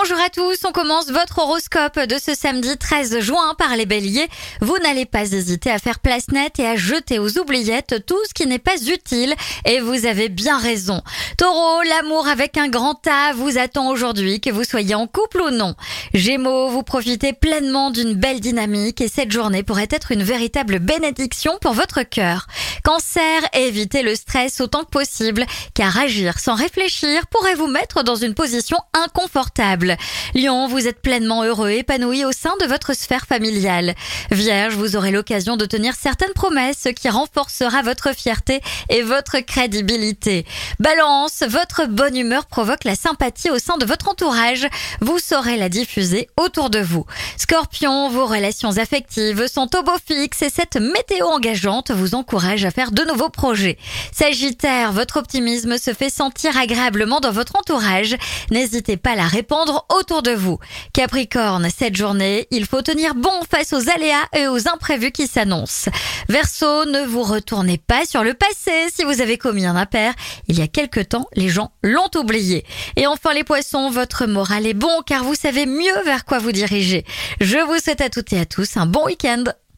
Bonjour à tous, on commence votre horoscope de ce samedi 13 juin par les béliers. Vous n'allez pas hésiter à faire place nette et à jeter aux oubliettes tout ce qui n'est pas utile et vous avez bien raison. Taureau, l'amour avec un grand A vous attend aujourd'hui, que vous soyez en couple ou non. Gémeaux, vous profitez pleinement d'une belle dynamique et cette journée pourrait être une véritable bénédiction pour votre cœur. Cancer, évitez le stress autant que possible car agir sans réfléchir pourrait vous mettre dans une position inconfortable. Lion, vous êtes pleinement heureux et épanoui au sein de votre sphère familiale. Vierge, vous aurez l'occasion de tenir certaines promesses, ce qui renforcera votre fierté et votre crédibilité. Balance, votre bonne humeur provoque la sympathie au sein de votre entourage. Vous saurez la diffuser autour de vous. Scorpion, vos relations affectives sont au beau fixe et cette météo engageante vous encourage à faire de nouveaux projets. Sagittaire, votre optimisme se fait sentir agréablement dans votre entourage. N'hésitez pas à la répandre autour de vous. Capricorne, cette journée, il faut tenir bon face aux aléas et aux imprévus qui s'annoncent. Verseau, ne vous retournez pas sur le passé si vous avez commis un impair. Il y a quelque temps, les gens l'ont oublié. Et enfin les poissons, votre moral est bon car vous savez mieux vers quoi vous diriger. Je vous souhaite à toutes et à tous un bon week-end.